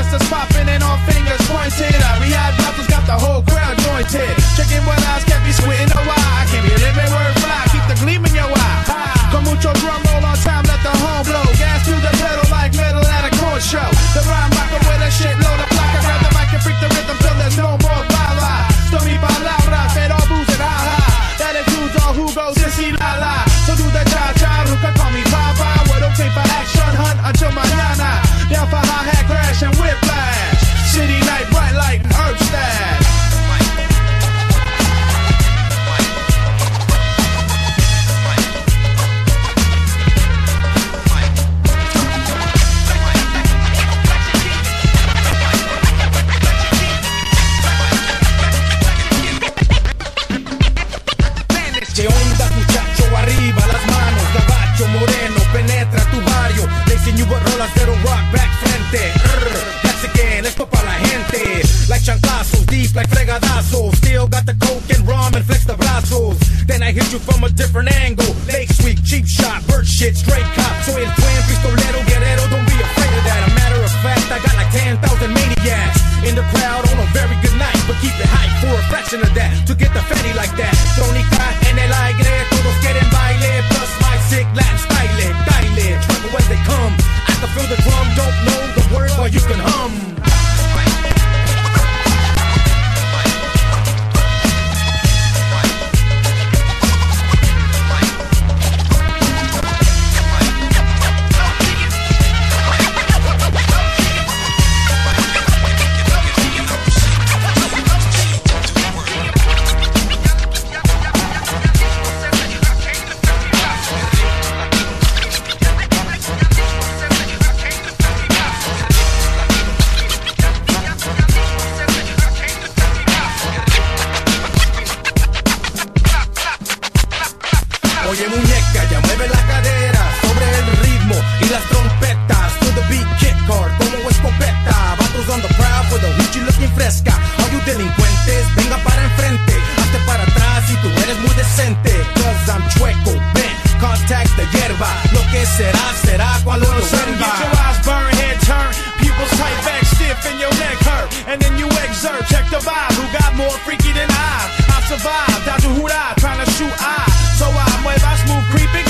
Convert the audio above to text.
busters popping and all fingers pointed. We had brothers got the whole crowd jointed. Checking what eyes kept me squinting a while. I can't be living word fly, keep the gleam in your eye. Con mucho drum roll on time, let the horn blow. Gas to the pedal like metal at a corn show. The rhyme rocker with a shit load of placa. Grab the mic and freak the rhythm till there's no more bala. Esto mi palabra, pero abusen, ha ha. That includes all who goes sissy la la. So do the cha-cha, who can call me Papa. We're okay for action, hunt until mañana. Down for hi-hat crash and whiplash. City night bright like herb stash. ¿Qué onda, muchacho? Arriba las manos, gabacho moreno, penetra tu barrio. Lazy New rolas de rock back frente. That's again, esto pa' la gente. Like chanclazos, deep like fregadazos. Still got the coke and rum and flex the brazos. Then I hit you from a different angle. Lake Sweep, cheap shot, bird shit, straight cop. Soy el twin, pistolero, guerrero, don't be afraid of that. A matter of fact, I got like 10,000 maniacs in the crowd on a very good night. But keep it hype for a fraction of that. To get the fatty like that. Trónica en el aire, todos quieren baile. Plus my sick Latin style, dile. Trouble as they come. I can feel the drum, don't know the word, but you can hum. Oye muñeca, ya mueve la cadera sobre el ritmo y las trompetas. To the beat, kick hard como escopeta. Vatos on the prowl for the hoochie looking fresca. All you delincuentes, venga para enfrente. Hazte para atrás si tú eres muy decente. Cause I'm chueco, ven, contact the hierba. Lo que será, será cuando lo vuelva. Get your eyes burn, head turn, pupils tight back stiff and your neck hurt. And then you exert, check the vibe. Who got more freaky than I survived, down to Hurrah, trying to shoot I. So I mueva smooth creeping.